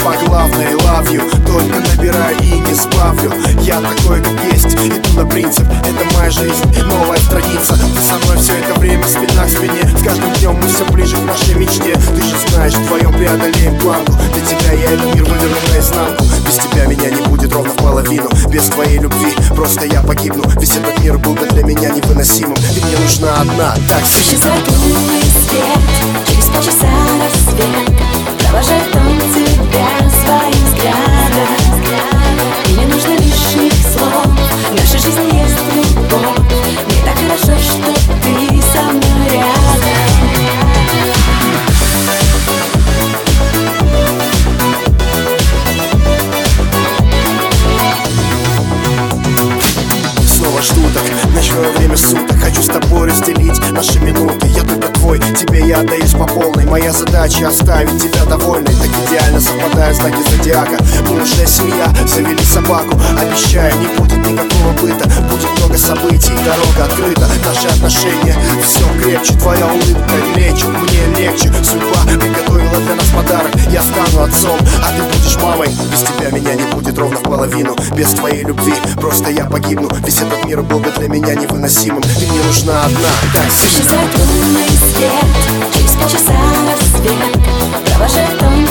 по главной love you. Только набирай и не сбавлю. Я такой, как есть, иду на принцип. Это моя жизнь, новая страница. Ты со мной все это время, спина к спине. С каждым днем мы все ближе к нашей мечте. Ты же знаешь, вдвоем преодолеем планку. Для тебя я этот мир выверну наизнанку. Без тебя меня не будет ровно в половину. Без твоей любви просто я погибну. Весь этот мир был бы для меня невыносимым. Ты мне нужна одна, так сильно. Исчезает лунный свет, через полчаса рассвет. Провожает он тебя своим взглядом. И не нужно лишних слов, в нашей жизни есть любовь. Мне так хорошо, что ты со мной рядом. Жду так, ночное время суток. Хочу с тобой разделить наши минуты. Я только твой, тебе я отдаюсь по полной. Моя задача оставить тебя довольной. Так идеально совпадают знаки зодиака. Мы уже семья, завели собаку. Обещаю, не будет никакого быта. Будет много событий, дорога открыта. Наши отношения все крепче. Твоя улыбка лечит, мне легче. Судьба приготовила для нас подарок. Я стану отцом, а ты будешь мамой. Без тебя меня не будет ровно в половину. Без твоей любви просто я погибну. Весь этот мир был бы для меня невыносимым. Ты мне нужна одна, так сильно. Исчезает лунный свет, через полчаса рассвет. Провожает он